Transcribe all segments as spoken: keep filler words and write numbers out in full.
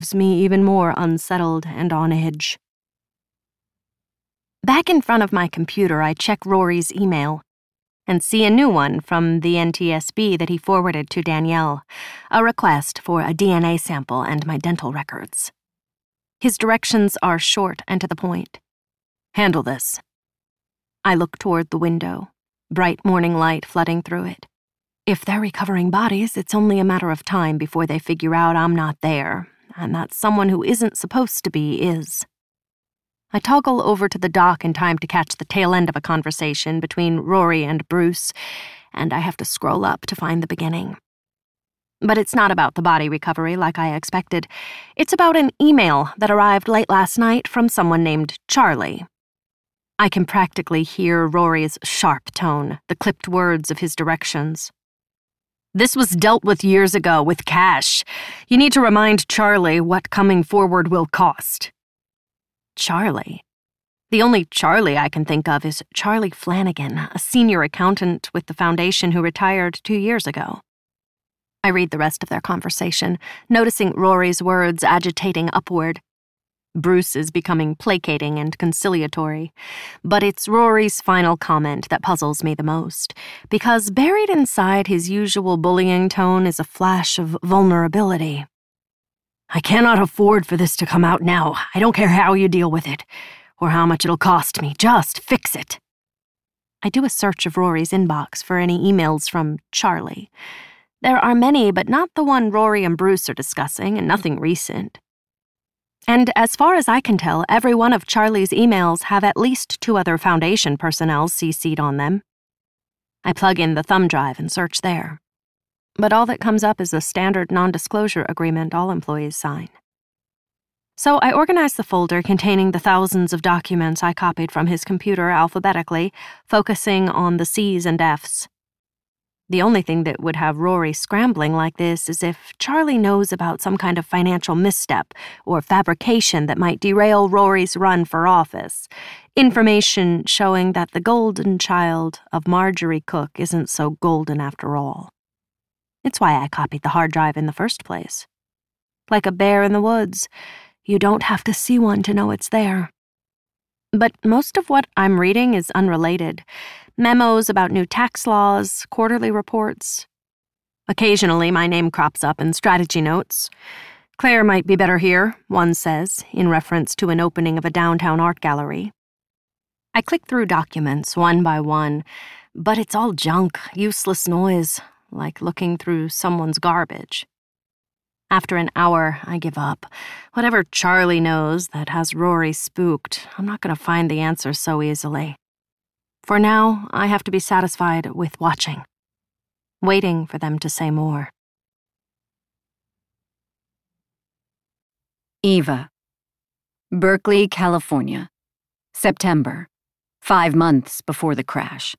leaves me even more unsettled and on edge. Back in front of my computer, I check Rory's email and see a new one from the N T S B that he forwarded to Danielle, a request for a D N A sample and my dental records. His directions are short and to the point. Handle this. I look toward the window, bright morning light flooding through it. If they're recovering bodies, it's only a matter of time before they figure out I'm not there, and that someone who isn't supposed to be is. I toggle over to the dock in time to catch the tail end of a conversation between Rory and Bruce, and I have to scroll up to find the beginning. But it's not about the body recovery like I expected. It's about an email that arrived late last night from someone named Charlie. I can practically hear Rory's sharp tone, the clipped words of his directions. This was dealt with years ago with cash. You need to remind Charlie what coming forward will cost. Charlie? The only Charlie I can think of is Charlie Flanagan, a senior accountant with the foundation who retired two years ago. I read the rest of their conversation, noticing Rory's words agitating upward. Bruce is becoming placating and conciliatory, but it's Rory's final comment that puzzles me the most, because buried inside his usual bullying tone is a flash of vulnerability. I cannot afford for this to come out now. I don't care how you deal with it, or how much it'll cost me. Just fix it. I do a search of Rory's inbox for any emails from Charlie. There are many, but not the one Rory and Bruce are discussing, and nothing recent. And as far as I can tell, every one of Charlie's emails have at least two other Foundation personnel C C'd on them. I plug in the thumb drive and search there. But all that comes up is a standard non-disclosure agreement all employees sign. So I organize the folder containing the thousands of documents I copied from his computer alphabetically, focusing on the C's and F's. The only thing that would have Rory scrambling like this is if Charlie knows about some kind of financial misstep or fabrication that might derail Rory's run for office. Information showing that the golden child of Marjorie Cook isn't so golden after all. It's why I copied the hard drive in the first place. Like a bear in the woods, you don't have to see one to know it's there. But most of what I'm reading is unrelated. Memos about new tax laws, quarterly reports. Occasionally, my name crops up in strategy notes. Claire might be better here, one says, in reference to an opening of a downtown art gallery. I click through documents one by one, but it's all junk, useless noise, like looking through someone's garbage. After an hour, I give up. Whatever Charlie knows that has Rory spooked, I'm not going to find the answer so easily. For now, I have to be satisfied with watching, waiting for them to say more. Eva. Berkeley, California. September. Five months before the crash.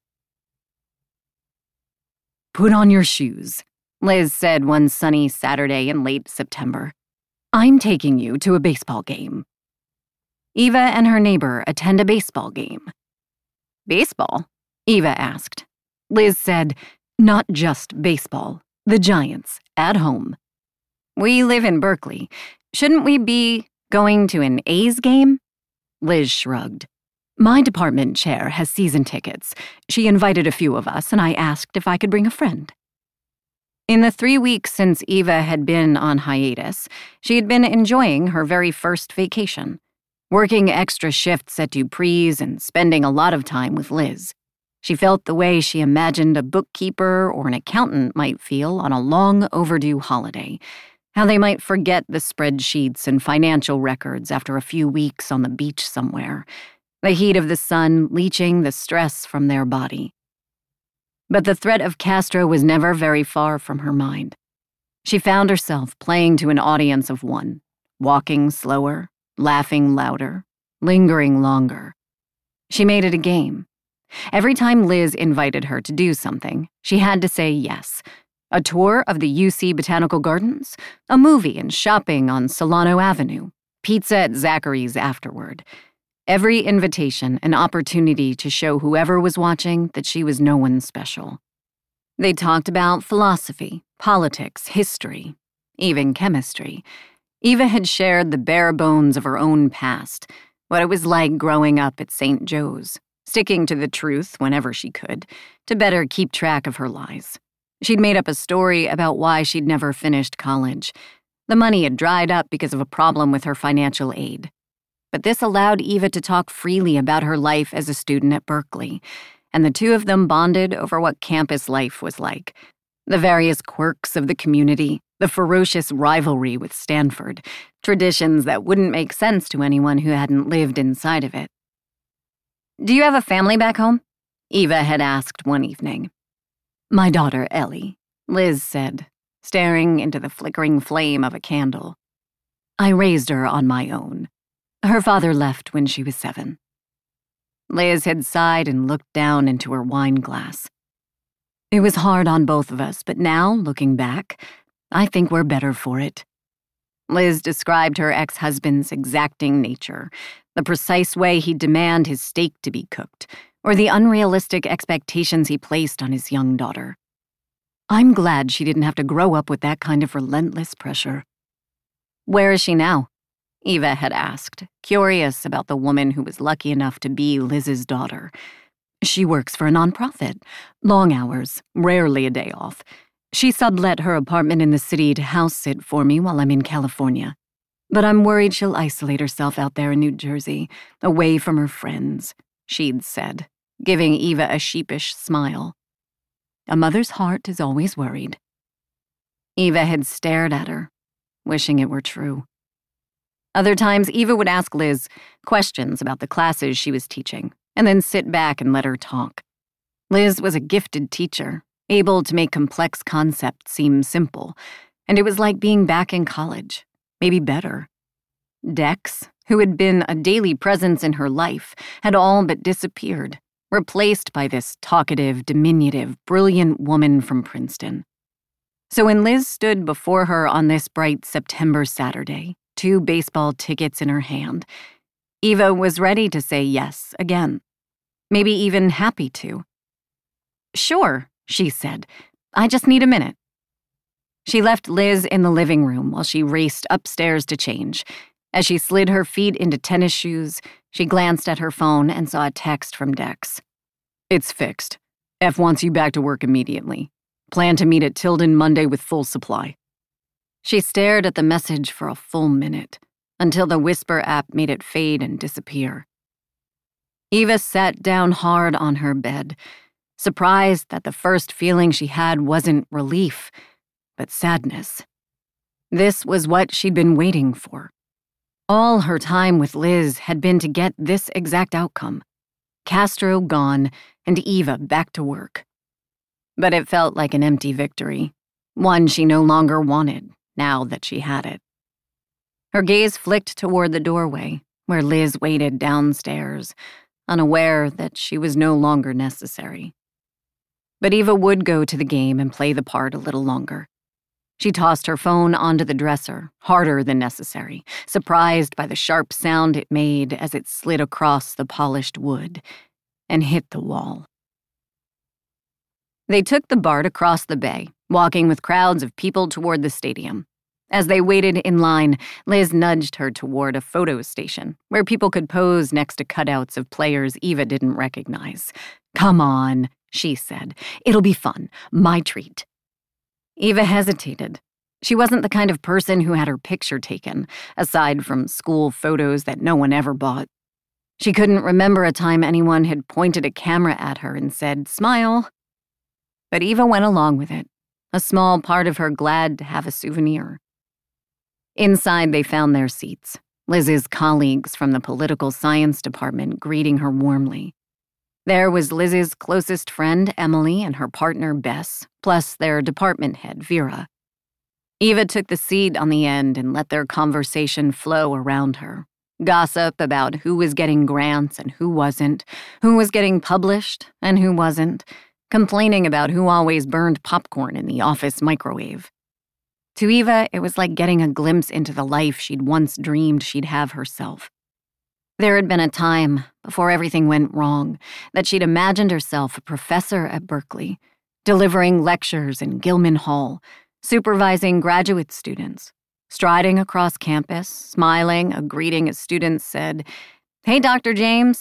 Put on your shoes, Liz said one sunny Saturday in late September. I'm taking you to a baseball game. Eva and her neighbor attend a baseball game. Baseball? Eva asked. Liz said, not just baseball. The Giants, at home. We live in Berkeley. Shouldn't we be going to an A's game? Liz shrugged. My department chair has season tickets. She invited a few of us, and I asked if I could bring a friend. In the three weeks since Eva had been on hiatus, she had been enjoying her very first vacation, working extra shifts at Dupree's and spending a lot of time with Liz. She felt the way she imagined a bookkeeper or an accountant might feel on a long overdue holiday, how they might forget the spreadsheets and financial records after a few weeks on the beach somewhere, the heat of the sun leaching the stress from their body. But the threat of Castro was never very far from her mind. She found herself playing to an audience of one, walking slower, laughing louder, lingering longer. She made it a game. Every time Liz invited her to do something, she had to say yes. A tour of the U C Botanical Gardens, a movie and shopping on Solano Avenue, pizza at Zachary's afterward. Every invitation an opportunity to show whoever was watching that she was no one special. They talked about philosophy, politics, history, even chemistry. Eva had shared the bare bones of her own past, what it was like growing up at Saint Joe's, sticking to the truth whenever she could, to better keep track of her lies. She'd made up a story about why she'd never finished college. The money had dried up because of a problem with her financial aid. But this allowed Eva to talk freely about her life as a student at Berkeley, and the two of them bonded over what campus life was like. The various quirks of the community, the ferocious rivalry with Stanford, traditions that wouldn't make sense to anyone who hadn't lived inside of it. "Do you have a family back home?" Eva had asked one evening. "My daughter, Ellie," Liz said, staring into the flickering flame of a candle. "I raised her on my own. Her father left when she was seven." Liz had sighed and looked down into her wine glass. "It was hard on both of us, but now, looking back, I think we're better for it." Liz described her ex-husband's exacting nature, the precise way he'd demand his steak to be cooked, or the unrealistic expectations he placed on his young daughter. "I'm glad she didn't have to grow up with that kind of relentless pressure." "Where is she now?" Eva had asked, curious about the woman who was lucky enough to be Liz's daughter. "She works for a nonprofit. Long hours, rarely a day off. She sublet her apartment in the city to house sit for me while I'm in California. But I'm worried she'll isolate herself out there in New Jersey, away from her friends," she'd said, giving Eva a sheepish smile. "A mother's heart is always worried." Eva had stared at her, wishing it were true. Other times, Eva would ask Liz questions about the classes she was teaching, and then sit back and let her talk. Liz was a gifted teacher, able to make complex concepts seem simple, and it was like being back in college, maybe better. Dex, who had been a daily presence in her life, had all but disappeared, replaced by this talkative, diminutive, brilliant woman from Princeton. So when Liz stood before her on this bright September Saturday, two baseball tickets in her hand, Eva was ready to say yes again, maybe even happy to. "Sure," she said. "I just need a minute." She left Liz in the living room while she raced upstairs to change. As she slid her feet into tennis shoes, she glanced at her phone and saw a text from Dex. "It's fixed. F wants you back to work immediately. Plan to meet at Tilden Monday with full supply." She stared at the message for a full minute, until the Whisper app made it fade and disappear. Eva sat down hard on her bed, surprised that the first feeling she had wasn't relief, but sadness. This was what she'd been waiting for. All her time with Liz had been to get this exact outcome. Castro gone, and Eva back to work. But it felt like an empty victory, one she no longer wanted, now that she had it. Her gaze flicked toward the doorway, where Liz waited downstairs, unaware that she was no longer necessary. But Eva would go to the game and play the part a little longer. She tossed her phone onto the dresser, harder than necessary, surprised by the sharp sound it made as it slid across the polished wood and hit the wall. They took the BART across the bay, walking with crowds of people toward the stadium. As they waited in line, Liz nudged her toward a photo station where people could pose next to cutouts of players Eva didn't recognize. "Come on," she said. "It'll be fun. My treat." Eva hesitated. She wasn't the kind of person who had her picture taken, aside from school photos that no one ever bought. She couldn't remember a time anyone had pointed a camera at her and said, "Smile." But Eva went along with it, a small part of her glad to have a souvenir. Inside, they found their seats, Liz's colleagues from the political science department greeting her warmly. There was Liz's closest friend, Emily, and her partner, Bess, plus their department head, Vera. Eva took the seat on the end and let their conversation flow around her. Gossip about who was getting grants and who wasn't, who was getting published and who wasn't, complaining about who always burned popcorn in the office microwave. To Eva, it was like getting a glimpse into the life she'd once dreamed she'd have herself. There had been a time, before everything went wrong, that she'd imagined herself a professor at Berkeley, delivering lectures in Gilman Hall, supervising graduate students, Striding across campus, smiling a greeting as students said, "Hey, Doctor James."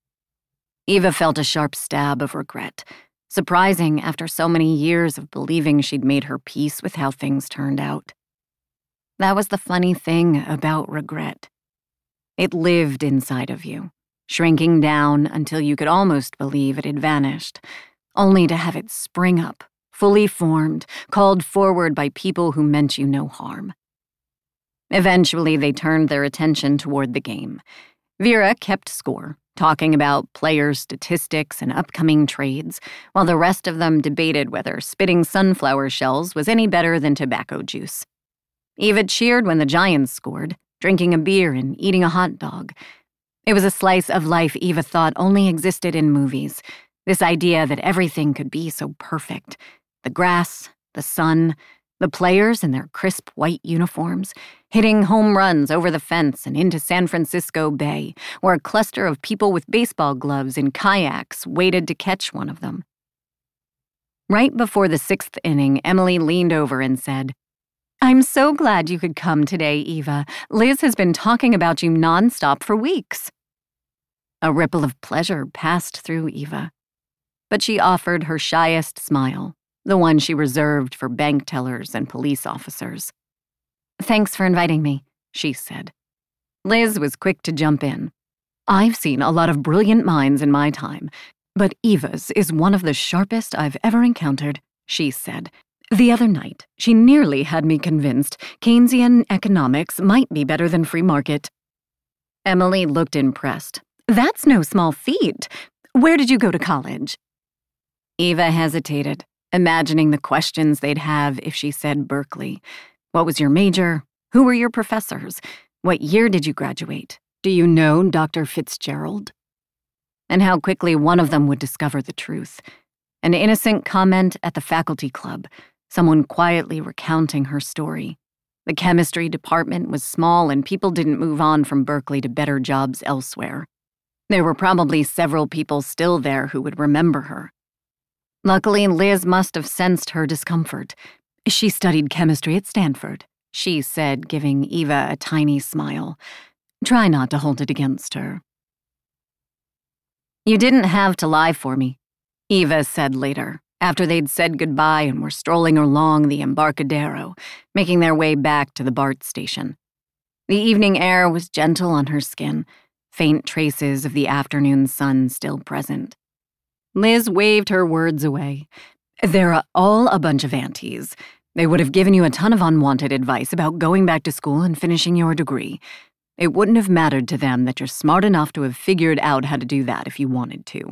Eva felt a sharp stab of regret, surprising after so many years of believing she'd made her peace with how things turned out. That was the funny thing about regret. It lived inside of you, shrinking down until you could almost believe it had vanished, only to have it spring up, fully formed, called forward by people who meant you no harm. Eventually, they turned their attention toward the game. Vera kept score, talking about player statistics and upcoming trades, while the rest of them debated whether spitting sunflower shells was any better than tobacco juice. Eva cheered when the Giants scored, drinking a beer and eating a hot dog. It was a slice of life Eva thought only existed in movies, this idea that everything could be so perfect. The grass, the sun, the players in their crisp white uniforms, hitting home runs over the fence and into San Francisco Bay, where a cluster of people with baseball gloves and kayaks waited to catch one of them. Right before the sixth inning, Emily leaned over and said, "I'm so glad you could come today, Eva. Liz has been talking about you nonstop for weeks." A ripple of pleasure passed through Eva, but she offered her shyest smile, the one she reserved for bank tellers and police officers. "Thanks for inviting me," she said. Liz was quick to jump in. "I've seen a lot of brilliant minds in my time, but Eva's is one of the sharpest I've ever encountered," she said. "The other night, she nearly had me convinced Keynesian economics might be better than free market." Emily looked impressed. "That's no small feat. Where did you go to college?" Eva hesitated, imagining the questions they'd have if she said Berkeley. What was your major? Who were your professors? What year did you graduate? Do you know Doctor Fitzgerald? And how quickly one of them would discover the truth. An innocent comment at the faculty club, someone quietly recounting her story. The chemistry department was small and people didn't move on from Berkeley to better jobs elsewhere. There were probably several people still there who would remember her. Luckily, Liz must have sensed her discomfort. "She studied chemistry at Stanford," she said, giving Eva a tiny smile. "Try not to hold it against her." "You didn't have to lie for me," Eva said later, after they'd said goodbye and were strolling along the Embarcadero, making their way back to the BART station. The evening air was gentle on her skin, faint traces of the afternoon sun still present. Liz waved her words away. "They're all a bunch of aunties. They would have given you a ton of unwanted advice about going back to school and finishing your degree. It wouldn't have mattered to them that you're smart enough to have figured out how to do that if you wanted to."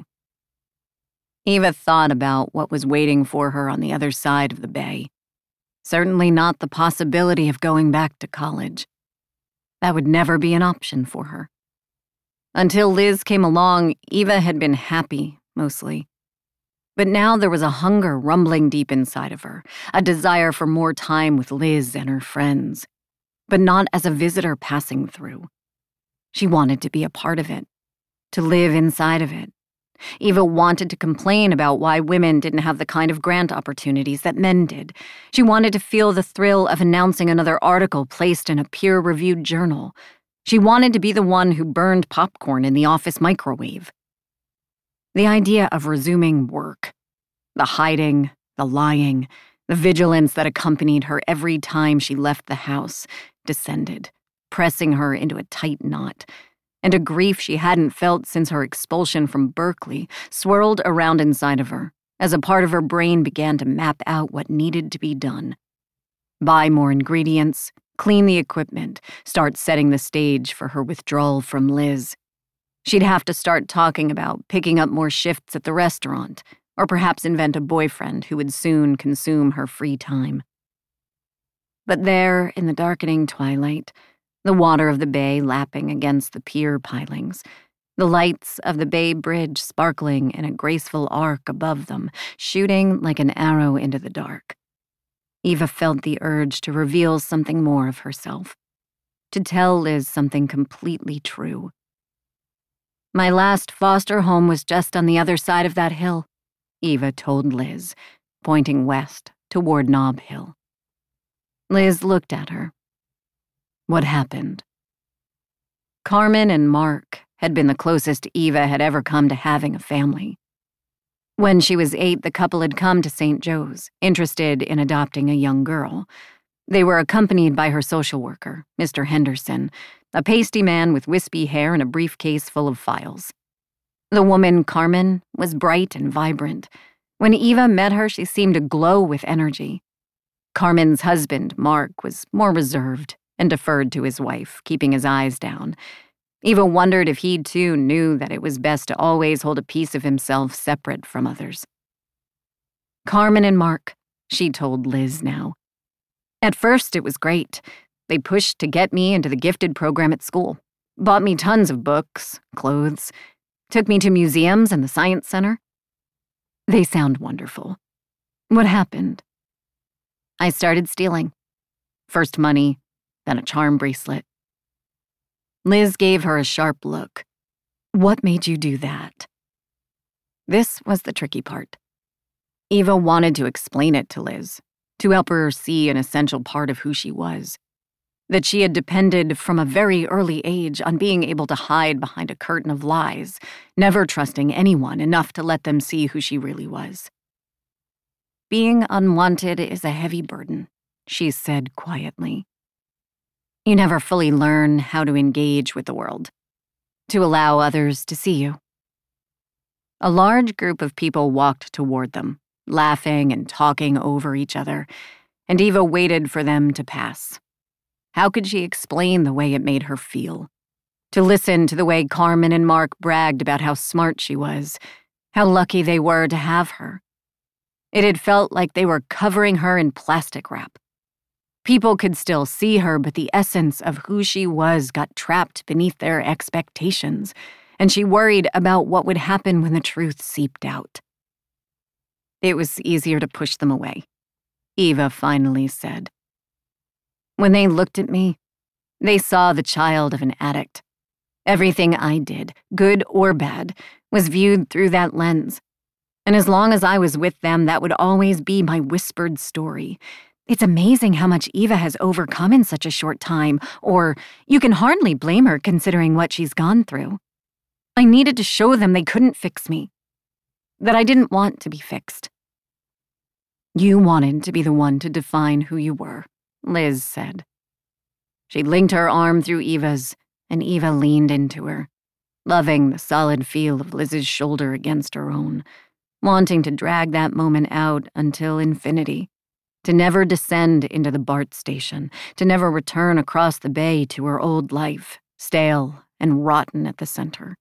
Eva thought about what was waiting for her on the other side of the bay. Certainly not the possibility of going back to college. That would never be an option for her. Until Liz came along, Eva had been happy, mostly. But now there was a hunger rumbling deep inside of her, a desire for more time with Liz and her friends, but not as a visitor passing through. She wanted to be a part of it, to live inside of it. Eva wanted to complain about why women didn't have the kind of grant opportunities that men did. She wanted to feel the thrill of announcing another article placed in a peer-reviewed journal. She wanted to be the one who burned popcorn in the office microwave. The idea of resuming work, the hiding, the lying, the vigilance that accompanied her every time she left the house, descended, pressing her into a tight knot, and a grief she hadn't felt since her expulsion from Berkeley swirled around inside of her as a part of her brain began to map out what needed to be done. Buy more ingredients, clean the equipment, start setting the stage for her withdrawal from Liz. She'd have to start talking about picking up more shifts at the restaurant, or perhaps invent a boyfriend who would soon consume her free time. But there, in the darkening twilight, the water of the bay lapping against the pier pilings, the lights of the Bay Bridge sparkling in a graceful arc above them, shooting like an arrow into the dark. Eva felt the urge to reveal something more of herself, to tell Liz something completely true. "My last foster home was just on the other side of that hill," Eva told Liz, pointing west toward Nob Hill. Liz looked at her, What happened? Carmen and Mark had been the closest Eva had ever come to having a family. When she was eight, the couple had come to Saint Joe's, interested in adopting a young girl. They were accompanied by her social worker, Mister Henderson, a pasty man with wispy hair and a briefcase full of files. The woman, Carmen, was bright and vibrant. When Eva met her, she seemed to glow with energy. Carmen's husband, Mark, was more reserved and deferred to his wife, keeping his eyes down. Eva wondered if he, too, knew that it was best to always hold a piece of himself separate from others. Carmen and Mark, she told Liz now. At first, it was great. They pushed to get me into the gifted program at school, bought me tons of books, clothes, took me to museums and the science center. They sound wonderful. What happened? I started stealing. First money, then a charm bracelet. Liz gave her a sharp look. What made you do that? This was the tricky part. Eva wanted to explain it to Liz, to help her see an essential part of who she was. That she had depended from a very early age on being able to hide behind a curtain of lies, never trusting anyone enough to let them see who she really was. Being unwanted is a heavy burden, she said quietly. You never fully learn how to engage with the world, to allow others to see you. A large group of people walked toward them, laughing and talking over each other, and Eva waited for them to pass. How could she explain the way it made her feel? To listen to the way Carmen and Mark bragged about how smart she was, how lucky they were to have her. It had felt like they were covering her in plastic wrap. People could still see her, but the essence of who she was got trapped beneath their expectations, and she worried about what would happen when the truth seeped out. It was easier to push them away, Eva finally said. When they looked at me, they saw the child of an addict. Everything I did, good or bad, was viewed through that lens. And as long as I was with them, that would always be my whispered story. It's amazing how much Eva has overcome in such a short time, or you can hardly blame her considering what she's gone through. I needed to show them they couldn't fix me, that I didn't want to be fixed. You wanted to be the one to define who you were, Liz said. She linked her arm through Eva's, and Eva leaned into her, loving the solid feel of Liz's shoulder against her own, wanting to drag that moment out until infinity. To never descend into the BART station, to never return across the bay to her old life, stale and rotten at the center.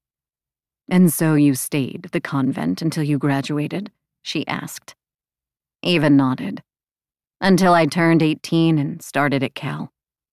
And so you stayed at the convent until you graduated? She asked. Eva nodded. Until I turned eighteen and started at Cal.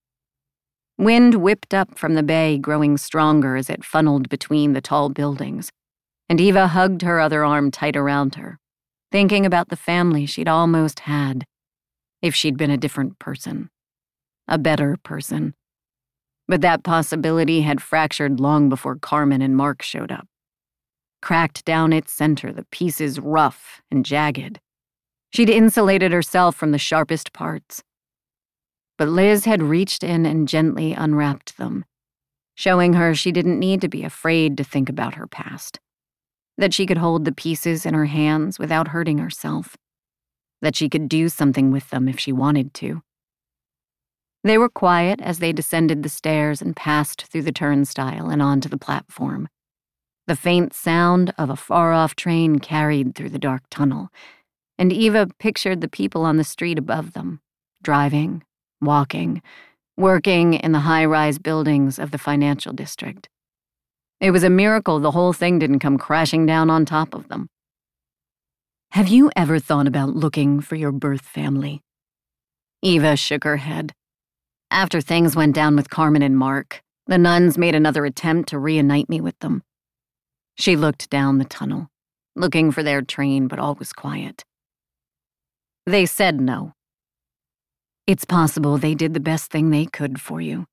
Wind whipped up from the bay, growing stronger as it funneled between the tall buildings, and Eva hugged her other arm tight around her, thinking about the family she'd almost had, if she'd been a different person, a better person. But that possibility had fractured long before Carmen and Mark showed up. Cracked down its center, the pieces rough and jagged. She'd insulated herself from the sharpest parts. But Liz had reached in and gently unwrapped them, showing her she didn't need to be afraid to think about her past. That she could hold the pieces in her hands without hurting herself. That she could do something with them if she wanted to. They were quiet as they descended the stairs and passed through the turnstile and onto the platform. The faint sound of a far-off train carried through the dark tunnel, and Eva pictured the people on the street above them, driving, walking, working in the high-rise buildings of the financial district. It was a miracle the whole thing didn't come crashing down on top of them. Have you ever thought about looking for your birth family? Eva shook her head. After things went down with Carmen and Mark, the nuns made another attempt to reunite me with them. She looked down the tunnel, looking for their train, but all was quiet. They said no. It's possible they did the best thing they could for you.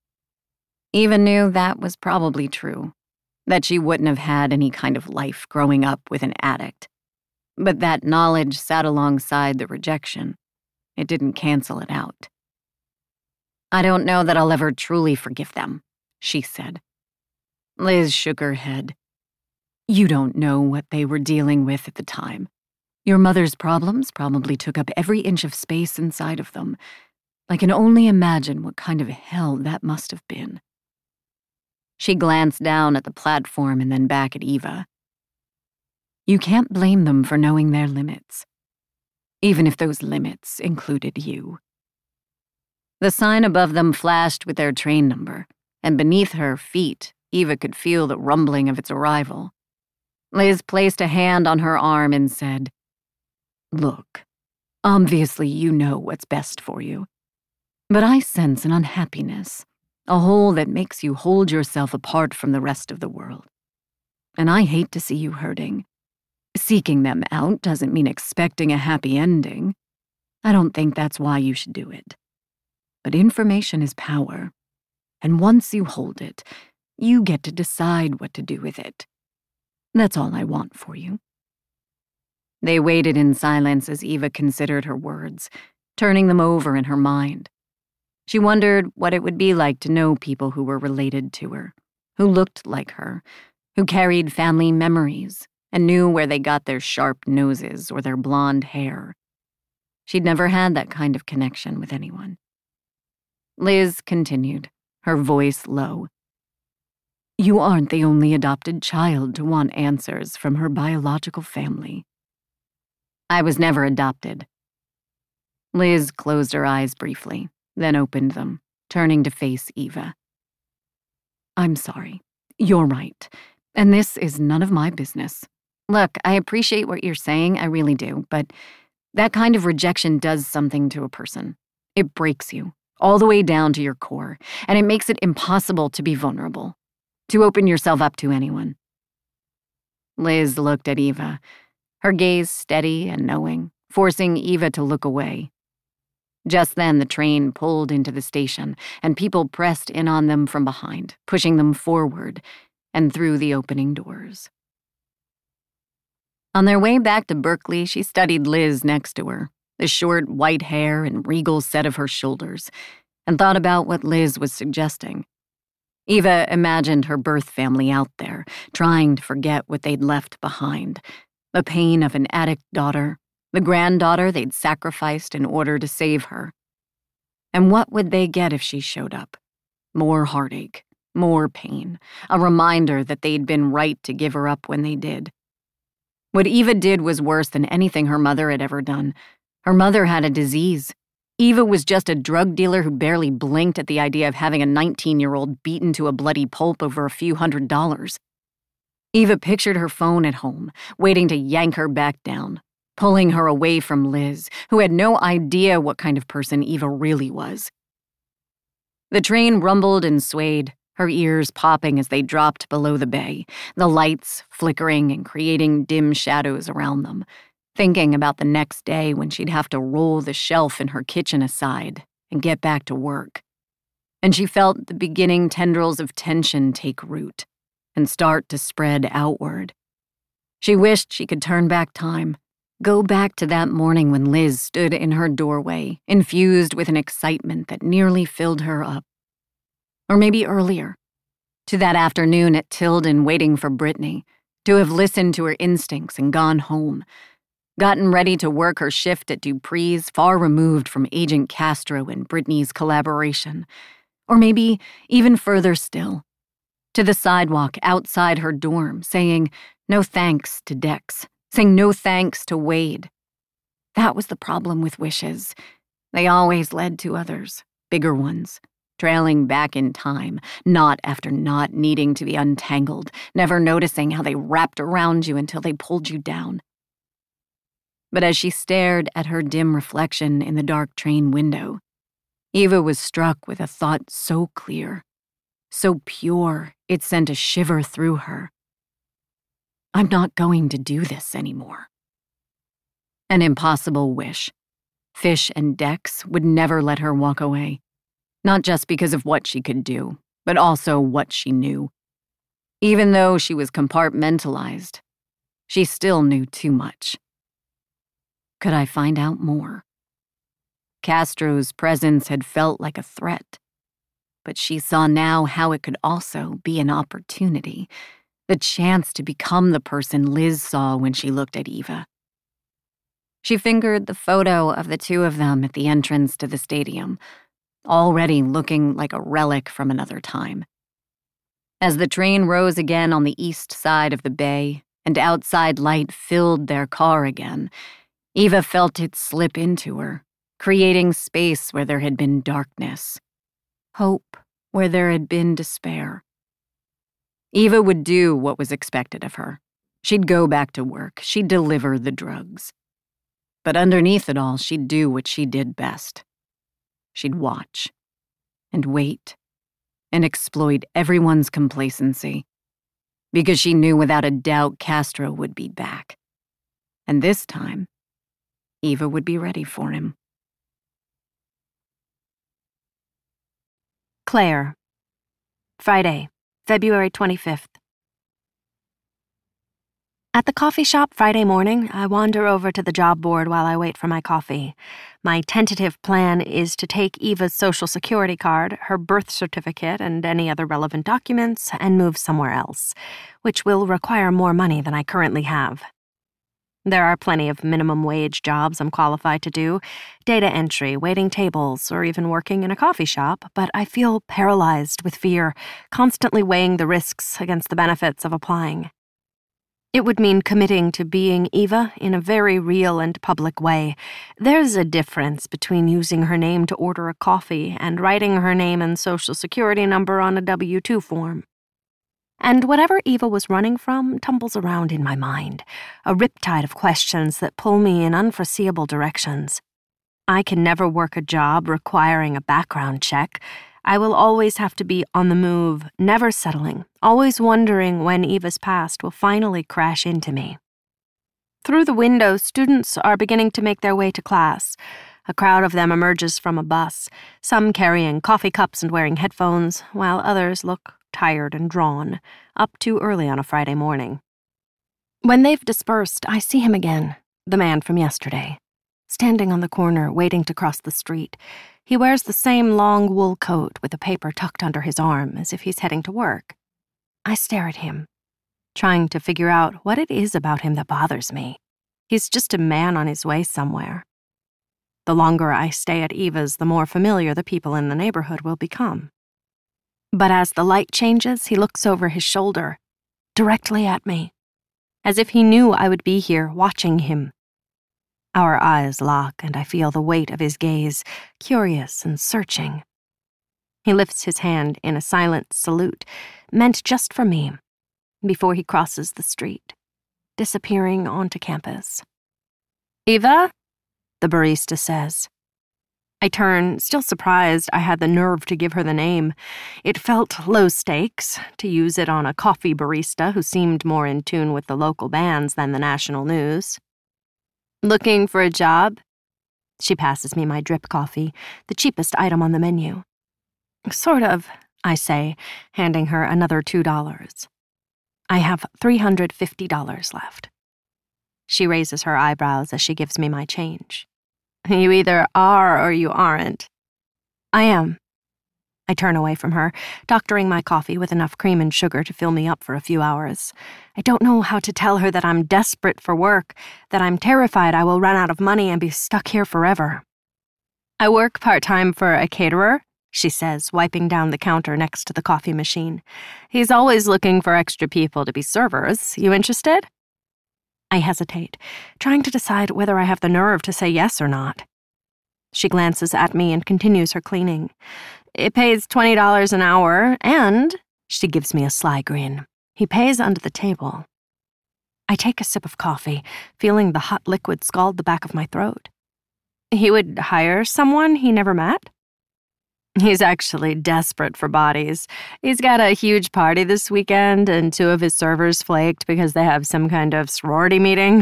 Eva knew that was probably true, that she wouldn't have had any kind of life growing up with an addict. But that knowledge sat alongside the rejection. It didn't cancel it out. I don't know that I'll ever truly forgive them, she said. Liz shook her head. You don't know what they were dealing with at the time. Your mother's problems probably took up every inch of space inside of them. I can only imagine what kind of hell that must have been. She glanced down at the platform and then back at Eva. You can't blame them for knowing their limits, even if those limits included you. The sign above them flashed with their train number, and beneath her feet, Eva could feel the rumbling of its arrival. Liz placed a hand on her arm and said, Look, obviously you know what's best for you. But I sense an unhappiness, a hole that makes you hold yourself apart from the rest of the world. And I hate to see you hurting. Seeking them out doesn't mean expecting a happy ending. I don't think that's why you should do it. But information is power, and once you hold it, you get to decide what to do with it. That's all I want for you. They waited in silence as Eva considered her words, turning them over in her mind. She wondered what it would be like to know people who were related to her, who looked like her, who carried family memories, and knew where they got their sharp noses or their blonde hair. She'd never had that kind of connection with anyone. Liz continued, her voice low. You aren't the only adopted child to want answers from her biological family. I was never adopted. Liz closed her eyes briefly, then opened them, turning to face Eva. I'm sorry. You're right. And this is none of my business. Look, I appreciate what you're saying, I really do, but that kind of rejection does something to a person. It breaks you, all the way down to your core, and it makes it impossible to be vulnerable, to open yourself up to anyone. Liz looked at Eva, her gaze steady and knowing, forcing Eva to look away. Just then the train pulled into the station, and people pressed in on them from behind, pushing them forward and through the opening doors. On their way back to Berkeley, she studied Liz next to her, the short white hair and regal set of her shoulders, and thought about what Liz was suggesting. Eva imagined her birth family out there, trying to forget what they'd left behind, the pain of an addict daughter, the granddaughter they'd sacrificed in order to save her. And what would they get if she showed up? More heartache, more pain, a reminder that they'd been right to give her up when they did. What Eva did was worse than anything her mother had ever done. Her mother had a disease. Eva was just a drug dealer who barely blinked at the idea of having a nineteen-year-old beaten to a bloody pulp over a few hundred dollars. Eva pictured her phone at home, waiting to yank her back down, pulling her away from Liz, who had no idea what kind of person Eva really was. The train rumbled and swayed, her ears popping as they dropped below the bay, the lights flickering and creating dim shadows around them, thinking about the next day when she'd have to roll the shelf in her kitchen aside and get back to work. And she felt the beginning tendrils of tension take root and start to spread outward. She wished she could turn back time, go back to that morning when Liz stood in her doorway, infused with an excitement that nearly filled her up. Or maybe earlier, to that afternoon at Tilden waiting for Brittany, to have listened to her instincts and gone home, gotten ready to work her shift at Dupree's, far removed from Agent Castro and Brittany's collaboration. Or maybe even further still, to the sidewalk outside her dorm, saying no thanks to Dex, saying no thanks to Wade. That was the problem with wishes. They always led to others, bigger ones, trailing back in time, knot after knot needing to be untangled, never noticing how they wrapped around you until they pulled you down. But as she stared at her dim reflection in the dark train window, Eva was struck with a thought so clear, so pure it sent a shiver through her. I'm not going to do this anymore. An impossible wish. Fish and Dex would never let her walk away, not just because of what she could do, but also what she knew. Even though she was compartmentalized, she still knew too much. Could I find out more? Castro's presence had felt like a threat. But she saw now how it could also be an opportunity, the chance to become the person Liz saw when she looked at Eva. She fingered the photo of the two of them at the entrance to the stadium, already looking like a relic from another time. As the train rose again on the east side of the bay and outside light filled their car again, Eva felt it slip into her, creating space where there had been darkness, hope where there had been despair. Eva would do what was expected of her. She'd go back to work. She'd deliver the drugs. But underneath it all, she'd do what she did best. She'd watch and wait and exploit everyone's complacency, because she knew without a doubt Castro would be back. And this time, Eva would be ready for him. Claire. Friday, February twenty-fifth. At the coffee shop Friday morning, I wander over to the job board while I wait for my coffee. My tentative plan is to take Eva's social security card, her birth certificate, and any other relevant documents and move somewhere else, which will require more money than I currently have. There are plenty of minimum wage jobs I'm qualified to do, data entry, waiting tables, or even working in a coffee shop, but I feel paralyzed with fear, constantly weighing the risks against the benefits of applying. It would mean committing to being Eva in a very real and public way. There's a difference between using her name to order a coffee and writing her name and social security number on a W two form. And whatever Eva was running from tumbles around in my mind, a riptide of questions that pull me in unforeseeable directions. I can never work a job requiring a background check. I will always have to be on the move, never settling, always wondering when Eva's past will finally crash into me. Through the window, students are beginning to make their way to class. A crowd of them emerges from a bus, some carrying coffee cups and wearing headphones, while others look tired and drawn, up too early on a Friday morning. When they've dispersed, I see him again, the man from yesterday, standing on the corner, waiting to cross the street. He wears the same long wool coat with a paper tucked under his arm, as if he's heading to work. I stare at him, trying to figure out what it is about him that bothers me. He's just a man on his way somewhere. The longer I stay at Eva's, the more familiar the people in the neighborhood will become. But as the light changes, he looks over his shoulder, directly at me, as if he knew I would be here watching him. Our eyes lock, and I feel the weight of his gaze, curious and searching. He lifts his hand in a silent salute, meant just for me, before he crosses the street, disappearing onto campus. "Eva?" the barista says. I turn, still surprised I had the nerve to give her the name. It felt low stakes, to use it on a coffee barista who seemed more in tune with the local bands than the national news. "Looking for a job?" She passes me my drip coffee, the cheapest item on the menu. "Sort of," I say, handing her another two dollars. I have three hundred fifty dollars left. She raises her eyebrows as she gives me my change. "You either are or you aren't." "I am." I turn away from her, doctoring my coffee with enough cream and sugar to fill me up for a few hours. I don't know how to tell her that I'm desperate for work, that I'm terrified I will run out of money and be stuck here forever. "I work part-time for a caterer," she says, wiping down the counter next to the coffee machine. "He's always looking for extra people to be servers. You interested?" I hesitate, trying to decide whether I have the nerve to say yes or not. She glances at me and continues her cleaning. "It pays twenty dollars an hour, and," she gives me a sly grin, "he pays under the table." I take a sip of coffee, feeling the hot liquid scald the back of my throat. "He would hire someone he never met?" "He's actually desperate for bodies. He's got a huge party this weekend, and two of his servers flaked because they have some kind of sorority meeting."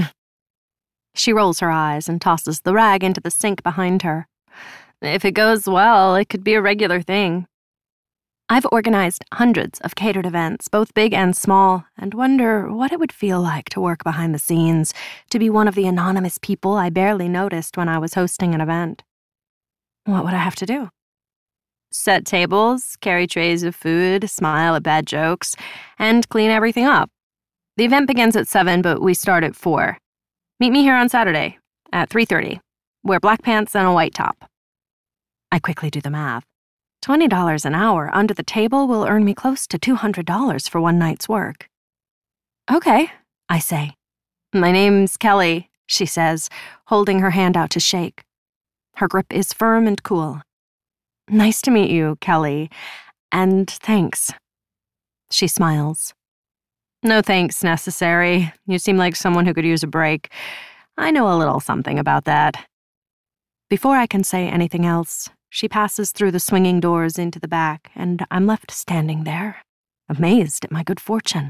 She rolls her eyes and tosses the rag into the sink behind her. "If it goes well, it could be a regular thing." I've organized hundreds of catered events, both big and small, and wonder what it would feel like to work behind the scenes, to be one of the anonymous people I barely noticed when I was hosting an event. What would I have to do? Set tables, carry trays of food, smile at bad jokes, and clean everything up. The event begins at seven, but we start at four. Meet me here on Saturday at three thirty. Wear black pants and a white top. I quickly do the math. twenty dollars an hour under the table will earn me close to two hundred dollars for one night's work. Okay, I say. My name's Kelly, she says, holding her hand out to shake. Her grip is firm and cool. Nice to meet you, Kelly, and thanks. She smiles. No thanks necessary. You seem like someone who could use a break. I know a little something about that. Before I can say anything else, she passes through the swinging doors into the back, and I'm left standing there, amazed at my good fortune.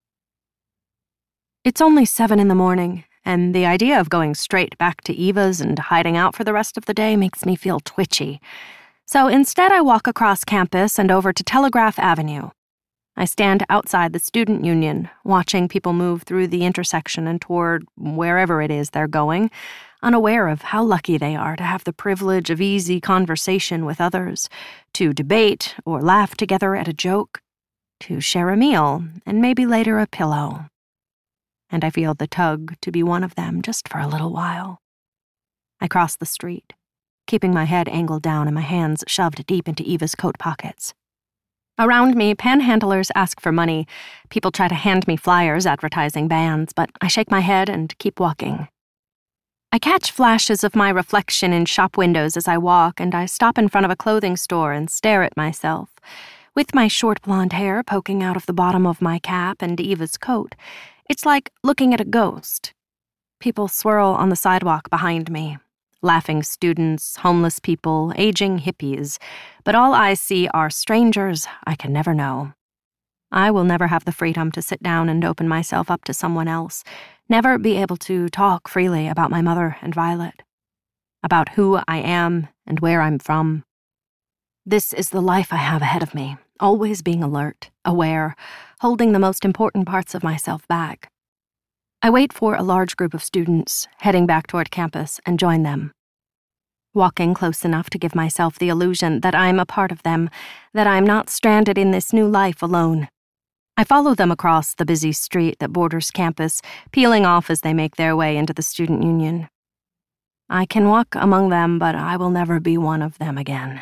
It's only seven in the morning, and the idea of going straight back to Eva's and hiding out for the rest of the day makes me feel twitchy. So instead I walk across campus and over to Telegraph Avenue. I stand outside the student union, watching people move through the intersection and toward wherever it is they're going, unaware of how lucky they are to have the privilege of easy conversation with others, to debate or laugh together at a joke, to share a meal and maybe later a pillow. And I feel the tug to be one of them just for a little while. I cross the street, keeping my head angled down and my hands shoved deep into Eva's coat pockets. Around me, panhandlers ask for money. People try to hand me flyers advertising bands, but I shake my head and keep walking. I catch flashes of my reflection in shop windows as I walk, and I stop in front of a clothing store and stare at myself. With my short blonde hair poking out of the bottom of my cap and Eva's coat, it's like looking at a ghost. People swirl on the sidewalk behind me. Laughing students, homeless people, aging hippies, but all I see are strangers I can never know. I will never have the freedom to sit down and open myself up to someone else, never be able to talk freely about my mother and Violet, about who I am and where I'm from. This is the life I have ahead of me, always being alert, aware, holding the most important parts of myself back. I wait for a large group of students heading back toward campus and join them. Walking close enough to give myself the illusion that I'm a part of them, that I'm not stranded in this new life alone. I follow them across the busy street that borders campus, peeling off as they make their way into the student union. I can walk among them, but I will never be one of them again.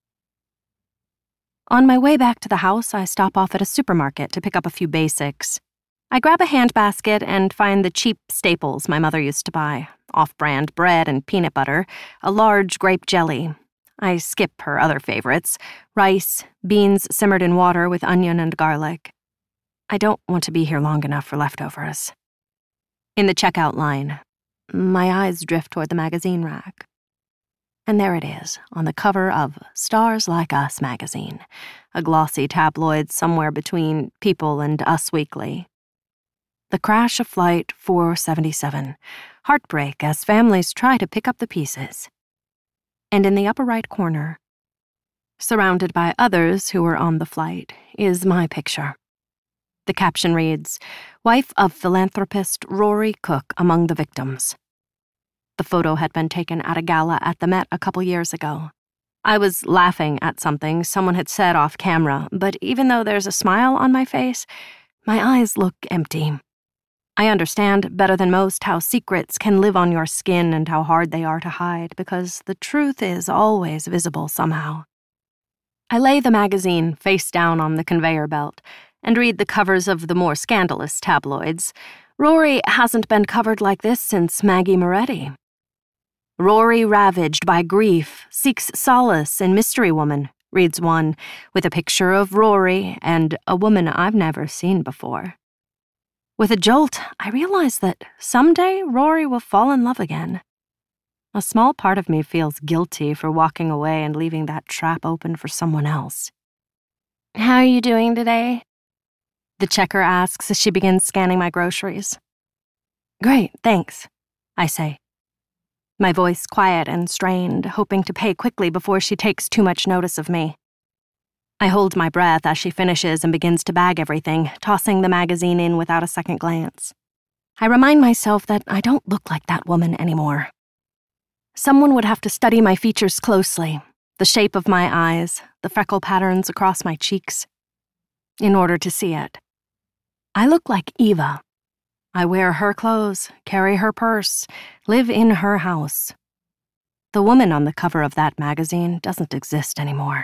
On my way back to the house, I stop off at a supermarket to pick up a few basics. I grab a handbasket and find the cheap staples my mother used to buy, off-brand bread and peanut butter, a large grape jelly. I skip her other favorites, rice, beans simmered in water with onion and garlic. I don't want to be here long enough for leftovers. In the checkout line, my eyes drift toward the magazine rack. And there it is, on the cover of Stars Like Us magazine, a glossy tabloid somewhere between People and Us Weekly. The crash of Flight four seventy-seven, heartbreak as families try to pick up the pieces. And in the upper right corner, surrounded by others who were on the flight, is my picture. The caption reads, "Wife of philanthropist Rory Cook among the victims." The photo had been taken at a gala at the Met a couple years ago. I was laughing at something someone had said off camera, but even though there's a smile on my face, my eyes look empty. I understand better than most how secrets can live on your skin and how hard they are to hide, because the truth is always visible somehow. I lay the magazine face down on the conveyor belt and read the covers of the more scandalous tabloids. Rory hasn't been covered like this since Maggie Moretti. Rory ravaged by grief seeks solace in Mystery Woman, reads one, with a picture of Rory and a woman I've never seen before. With a jolt, I realize that someday Rory will fall in love again. A small part of me feels guilty for walking away and leaving that trap open for someone else. "How are you doing today?" the checker asks as she begins scanning my groceries. "Great, thanks," I say. My voice quiet and strained, hoping to pay quickly before she takes too much notice of me. I hold my breath as she finishes and begins to bag everything, tossing the magazine in without a second glance. I remind myself that I don't look like that woman anymore. Someone would have to study my features closely, the shape of my eyes, the freckle patterns across my cheeks, in order to see it. I look like Eva. I wear her clothes, carry her purse, live in her house. The woman on the cover of that magazine doesn't exist anymore.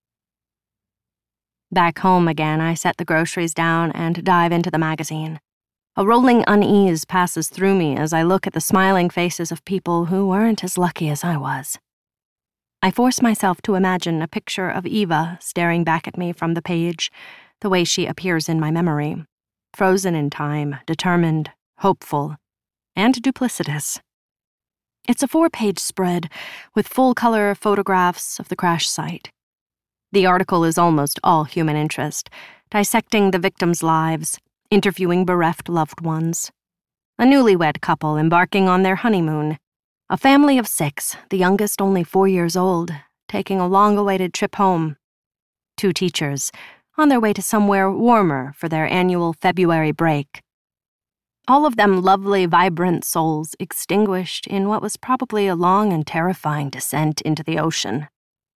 Back home again, I set the groceries down and dive into the magazine. A rolling unease passes through me as I look at the smiling faces of people who weren't as lucky as I was. I force myself to imagine a picture of Eva staring back at me from the page, the way she appears in my memory, frozen in time, determined, hopeful, and duplicitous. It's a four-page spread with full-color photographs of the crash site. The article is almost all human interest, dissecting the victims' lives, interviewing bereft loved ones. A newlywed couple embarking on their honeymoon. A family of six, the youngest only four years old, taking a long-awaited trip home. Two teachers, on their way to somewhere warmer for their annual February break. All of them lovely, vibrant souls extinguished in what was probably a long and terrifying descent into the ocean.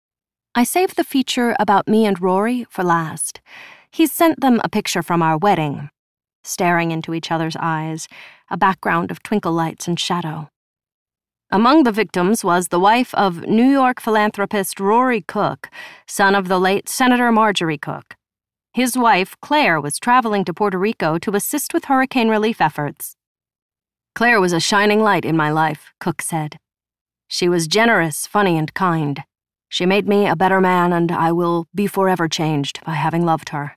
I saved the feature about me and Rory for last. He sent them a picture from our wedding, staring into each other's eyes, a background of twinkle lights and shadow. Among the victims was the wife of New York philanthropist Rory Cook, son of the late Senator Marjorie Cook. His wife, Claire, was traveling to Puerto Rico to assist with hurricane relief efforts. Claire was a shining light in my life, Cook said. She was generous, funny, and kind. She made me a better man, and I will be forever changed by having loved her.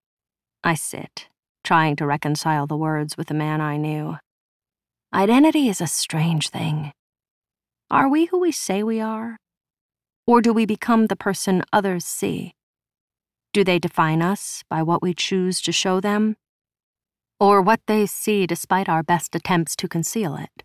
I sit, trying to reconcile the words with the man I knew. Identity is a strange thing. Are we who we say we are? Or do we become the person others see? Do they define us by what we choose to show them? Or what they see despite our best attempts to conceal it?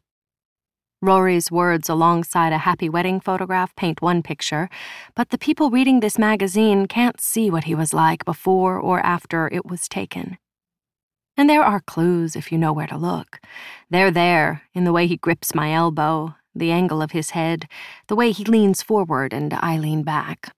Rory's words alongside a happy wedding photograph paint one picture, but the people reading this magazine can't see what he was like before or after it was taken. And there are clues if you know where to look. They're there in the way he grips my elbow, the angle of his head, the way he leans forward and I lean back.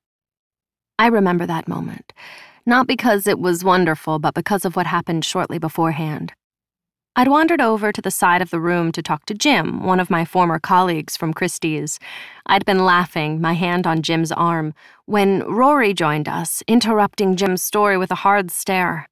I remember that moment, not because it was wonderful, but because of what happened shortly beforehand. I'd wandered over to the side of the room to talk to Jim, one of my former colleagues from Christie's. I'd been laughing, my hand on Jim's arm, when Rory joined us, interrupting Jim's story with a hard stare.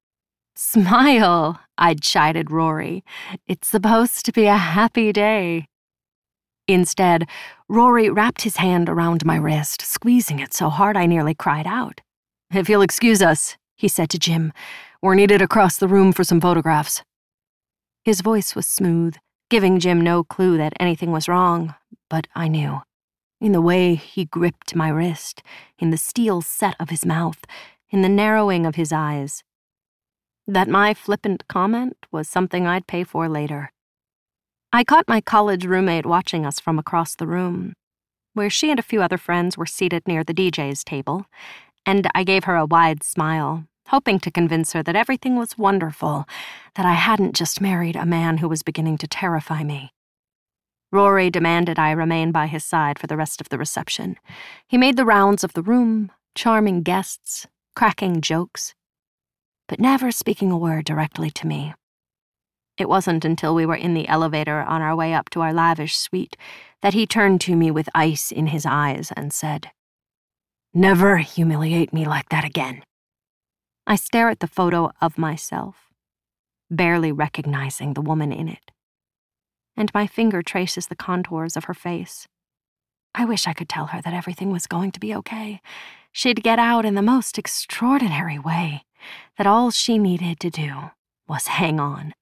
"Smile," I'd chided Rory. "It's supposed to be a happy day." Instead, Rory wrapped his hand around my wrist, squeezing it so hard I nearly cried out. "If you'll excuse us," he said to Jim, "we're needed across the room for some photographs." His voice was smooth, giving Jim no clue that anything was wrong, but I knew. In the way he gripped my wrist, in the steel set of his mouth, in the narrowing of his eyes. That my flippant comment was something I'd pay for later. I caught my college roommate watching us from across the room, where she and a few other friends were seated near the D J's table, and I gave her a wide smile, hoping to convince her that everything was wonderful, that I hadn't just married a man who was beginning to terrify me. Rory demanded I remain by his side for the rest of the reception. He made the rounds of the room, charming guests, cracking jokes, but never speaking a word directly to me. It wasn't until we were in the elevator on our way up to our lavish suite that he turned to me with ice in his eyes and said, "Never humiliate me like that again." I stare at the photo of myself, barely recognizing the woman in it, and my finger traces the contours of her face. I wish I could tell her that everything was going to be okay. She'd get out in the most extraordinary way, that all she needed to do was hang on.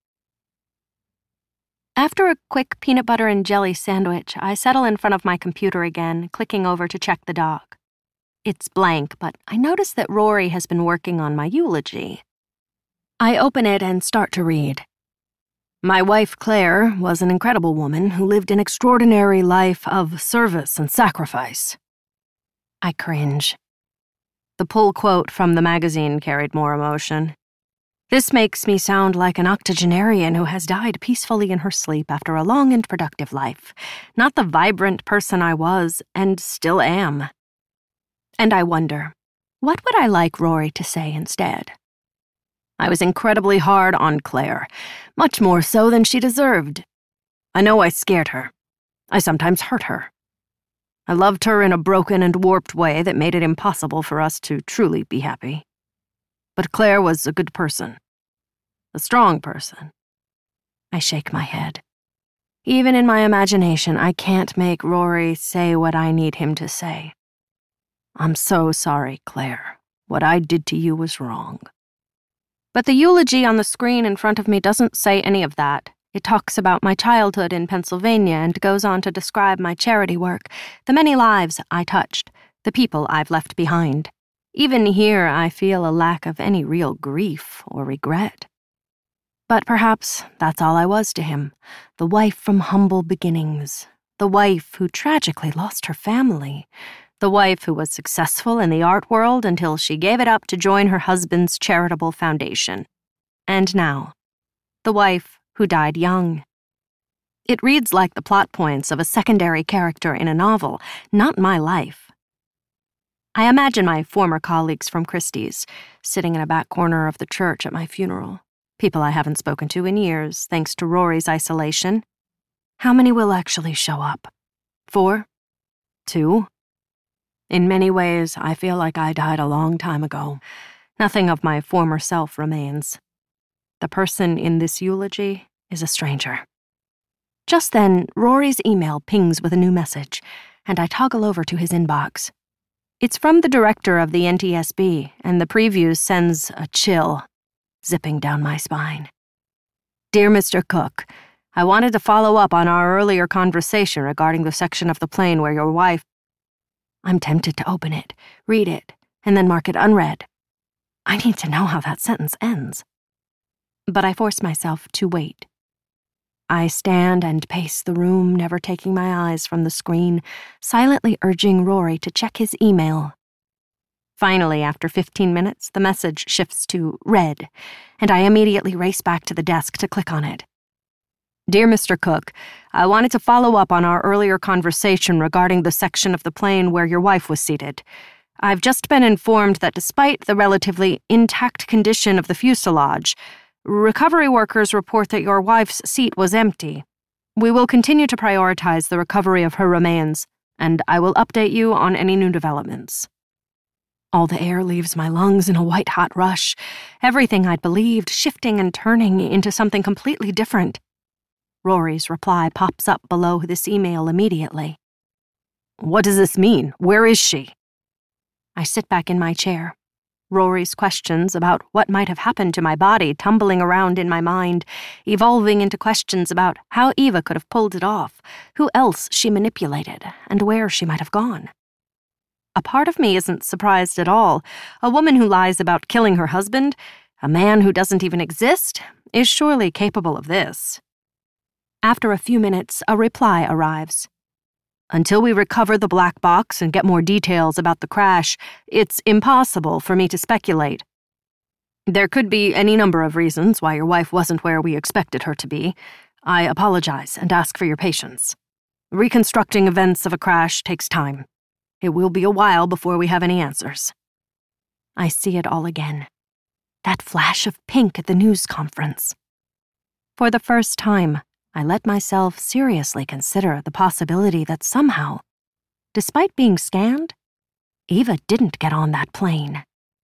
After a quick peanut butter and jelly sandwich, I settle in front of my computer again, clicking over to check the doc. It's blank, but I notice that Rory has been working on my eulogy. I open it and start to read. "My wife, Claire, was an incredible woman who lived an extraordinary life of service and sacrifice." I cringe. The pull quote from the magazine carried more emotion. This makes me sound like an octogenarian who has died peacefully in her sleep after a long and productive life, not the vibrant person I was and still am. And I wonder, what would I like Rory to say instead? I was incredibly hard on Claire, much more so than she deserved. I know I scared her. I sometimes hurt her. I loved her in a broken and warped way that made it impossible for us to truly be happy. But Claire was a good person. A strong person. I shake my head. Even in my imagination, I can't make Rory say what I need him to say. I'm so sorry, Claire. What I did to you was wrong. But the eulogy on the screen in front of me doesn't say any of that. It talks about my childhood in Pennsylvania and goes on to describe my charity work, the many lives I touched, the people I've left behind. Even here, I feel a lack of any real grief or regret. But perhaps that's all I was to him, the wife from humble beginnings, the wife who tragically lost her family, the wife who was successful in the art world until she gave it up to join her husband's charitable foundation. And now, the wife who died young. It reads like the plot points of a secondary character in a novel, not my life. I imagine my former colleagues from Christie's sitting in a back corner of the church at my funeral, people I haven't spoken to in years thanks to Rory's isolation. How many will actually show up? Four? Two? In many ways, I feel like I died a long time ago. Nothing of my former self remains. The person in this eulogy is a stranger. Just then, Rory's email pings with a new message, and I toggle over to his inbox. It's from the director of the N T S B, and the preview sends a chill zipping down my spine. Dear Mister Cook, I wanted to follow up on our earlier conversation regarding the section of the plane where your wife... I'm tempted to open it, read it, and then mark it unread. I need to know how that sentence ends. But I force myself to wait. I stand and pace the room, never taking my eyes from the screen, silently urging Rory to check his email. Finally, after fifteen minutes, the message shifts to read, and I immediately race back to the desk to click on it. Dear Mister Cook, I wanted to follow up on our earlier conversation regarding the section of the plane where your wife was seated. I've just been informed that despite the relatively intact condition of the fuselage, recovery workers report that your wife's seat was empty. We will continue to prioritize the recovery of her remains, and I will update you on any new developments. All the air leaves my lungs in a white-hot rush, everything I'd believed shifting and turning into something completely different. Rory's reply pops up below this email immediately. What does this mean? Where is she? I sit back in my chair. Rory's questions about what might have happened to my body tumbling around in my mind, evolving into questions about how Eva could have pulled it off, who else she manipulated, and where she might have gone. A part of me isn't surprised at all. A woman who lies about killing her husband, a man who doesn't even exist, is surely capable of this. After a few minutes, a reply arrives. Until we recover the black box and get more details about the crash, it's impossible for me to speculate. There could be any number of reasons why your wife wasn't where we expected her to be. I apologize and ask for your patience. Reconstructing events of a crash takes time. It will be a while before we have any answers. I see it all again. That flash of pink at the news conference. For the first time, I let myself seriously consider the possibility that somehow, despite being scanned, Eva didn't get on that plane.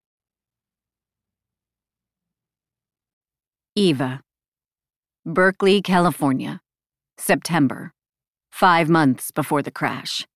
Eva. Berkeley, California. September. Five months before the crash.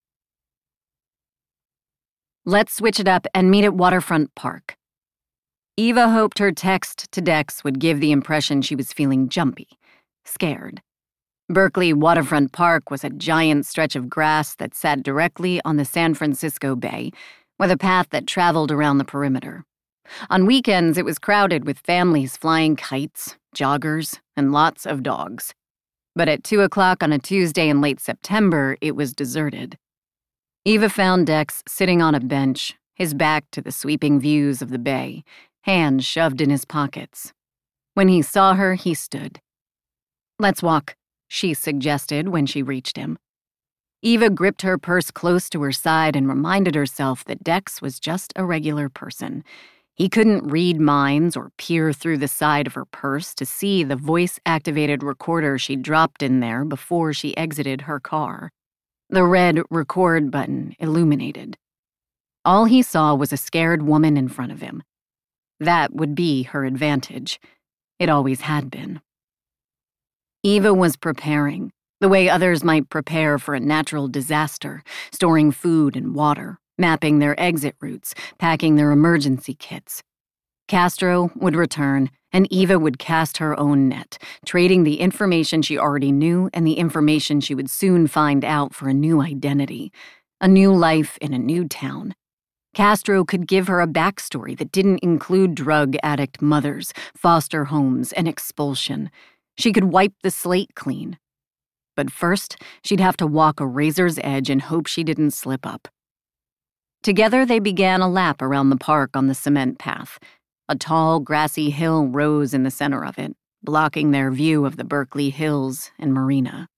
Let's switch it up and meet at Waterfront Park. Eva hoped her text to Dex would give the impression she was feeling jumpy, scared. Berkeley Waterfront Park was a giant stretch of grass that sat directly on the San Francisco Bay, with a path that traveled around the perimeter. On weekends, it was crowded with families flying kites, joggers, and lots of dogs. But at two o'clock on a Tuesday in late September, it was deserted. Eva found Dex sitting on a bench, his back to the sweeping views of the bay, hands shoved in his pockets. When he saw her, he stood. "Let's walk," she suggested when she reached him. Eva gripped her purse close to her side and reminded herself that Dex was just a regular person. He couldn't read minds or peer through the side of her purse to see the voice-activated recorder she dropped in there before she exited her car. The red record button illuminated. All he saw was a scared woman in front of him. That would be her advantage. It always had been. Eva was preparing, the way others might prepare for a natural disaster, storing food and water, mapping their exit routes, packing their emergency kits. Castro would return, and Eva would cast her own net, trading the information she already knew and the information she would soon find out for a new identity, a new life in a new town. Castro could give her a backstory that didn't include drug addict mothers, foster homes, and expulsion. She could wipe the slate clean. But first, she'd have to walk a razor's edge and hope she didn't slip up. Together, they began a lap around the park on the cement path. A tall, grassy hill rose in the center of it, blocking their view of the Berkeley Hills and marina.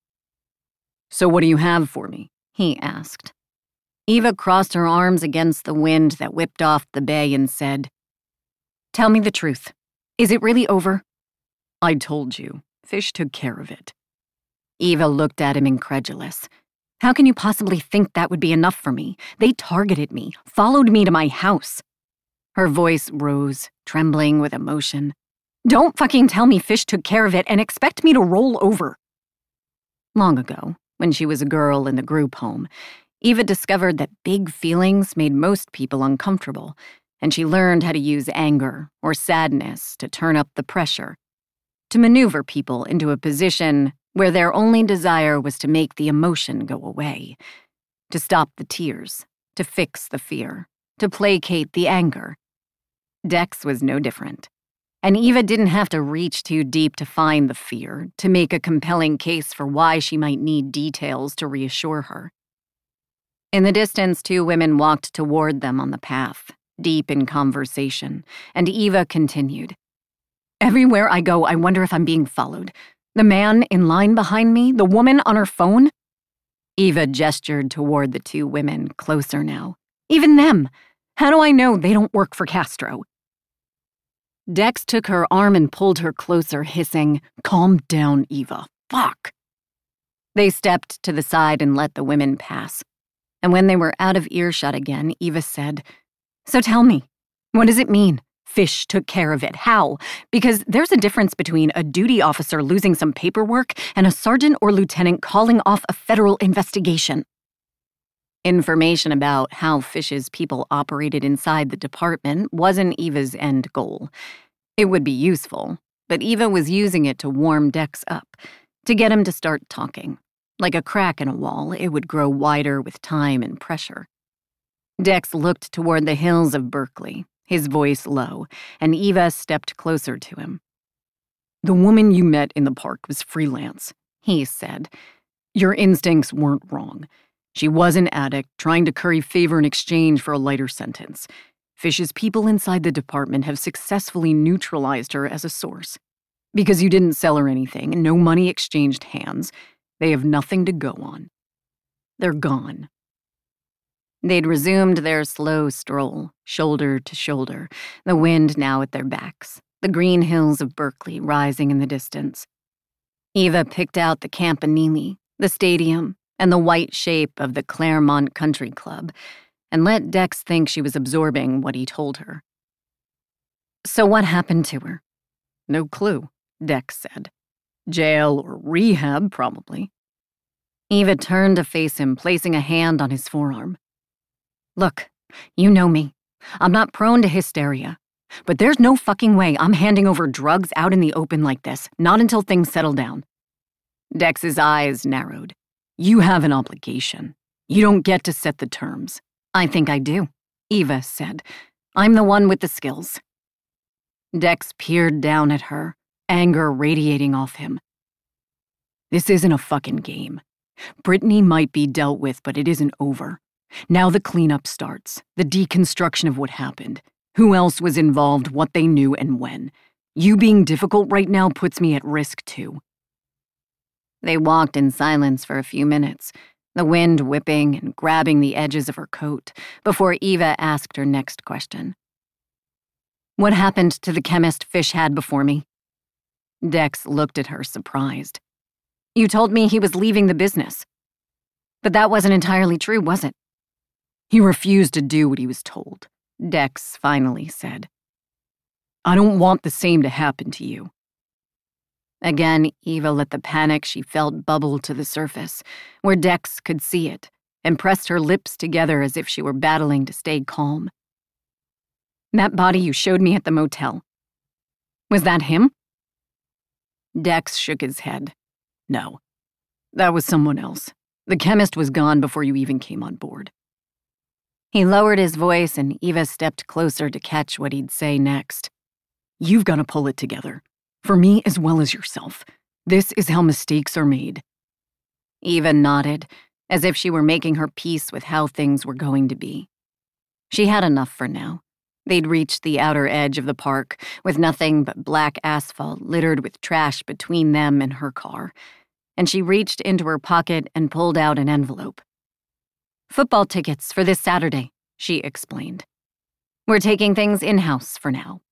"So what do you have for me?" he asked. Eva crossed her arms against the wind that whipped off the bay and said, "Tell me the truth. Is it really over?" "I told you. Fish took care of it." Eva looked at him incredulous. "How can you possibly think that would be enough for me? They targeted me, followed me to my house." Her voice rose, trembling with emotion. "Don't fucking tell me Fish took care of it and expect me to roll over." Long ago, when she was a girl in the group home, Eva discovered that big feelings made most people uncomfortable, and she learned how to use anger or sadness to turn up the pressure, to maneuver people into a position where their only desire was to make the emotion go away, to stop the tears, to fix the fear, to placate the anger. Dex was no different, and Eva didn't have to reach too deep to find the fear, to make a compelling case for why she might need details to reassure her. In the distance, two women walked toward them on the path, deep in conversation, and Eva continued. "Everywhere I go, I wonder if I'm being followed. The man in line behind me, the woman on her phone." Eva gestured toward the two women, closer now. "Even them. How do I know they don't work for Castro?" Dex took her arm and pulled her closer, hissing, "Calm down, Eva. Fuck." They stepped to the side and let the women pass. And when they were out of earshot again, Eva said, "So tell me, what does it mean? Fish took care of it. How? Because there's a difference between a duty officer losing some paperwork and a sergeant or lieutenant calling off a federal investigation." Information about how Fish's people operated inside the department wasn't Eva's end goal. It would be useful, but Eva was using it to warm Dex up, to get him to start talking. Like a crack in a wall, it would grow wider with time and pressure. Dex looked toward the hills of Berkeley, his voice low, and Eva stepped closer to him. "The woman you met in the park was freelance," he said. "Your instincts weren't wrong. She was an addict trying to curry favor in exchange for a lighter sentence. Fish's people inside the department have successfully neutralized her as a source. Because you didn't sell her anything and no money exchanged hands, they have nothing to go on. They're gone." They'd resumed their slow stroll, shoulder to shoulder, the wind now at their backs, the green hills of Berkeley rising in the distance. Eva picked out the Campanile, the stadium, and the white shape of the Claremont Country Club, and let Dex think she was absorbing what he told her. "So what happened to her?" "No clue," Dex said. "Jail or rehab, probably." Eva turned to face him, placing a hand on his forearm. "Look, you know me. I'm not prone to hysteria. But there's no fucking way I'm handing over drugs out in the open like this, not until things settle down." Dex's eyes narrowed. "You have an obligation. You don't get to set the terms." "I think I do," Eva said. "I'm the one with the skills." Dex peered down at her, anger radiating off him. "This isn't a fucking game. Brittany might be dealt with, but it isn't over. Now the cleanup starts, the deconstruction of what happened. Who else was involved, what they knew, and when. You being difficult right now puts me at risk, too. They walked in silence for a few minutes, the wind whipping and grabbing the edges of her coat, before Eva asked her next question. What happened to the chemist Fish had before me? Dex looked at her, surprised. You told me he was leaving the business. But that wasn't entirely true, was it? He refused to do what he was told, Dex finally said. I don't want the same to happen to you. Again, Eva let the panic she felt bubble to the surface, where Dex could see it, and pressed her lips together as if she were battling to stay calm. That body you showed me at the motel. Was that him? Dex shook his head. No, that was someone else. The chemist was gone before you even came on board. He lowered his voice, and Eva stepped closer to catch what he'd say next. You've got to pull it together. For me as well as yourself. This is how mistakes are made. Eva nodded, as if she were making her peace with how things were going to be. She had enough for now. They'd reached the outer edge of the park, with nothing but black asphalt littered with trash between them and her car, and she reached into her pocket and pulled out an envelope. Football tickets for this Saturday, she explained. We're taking things in-house for now.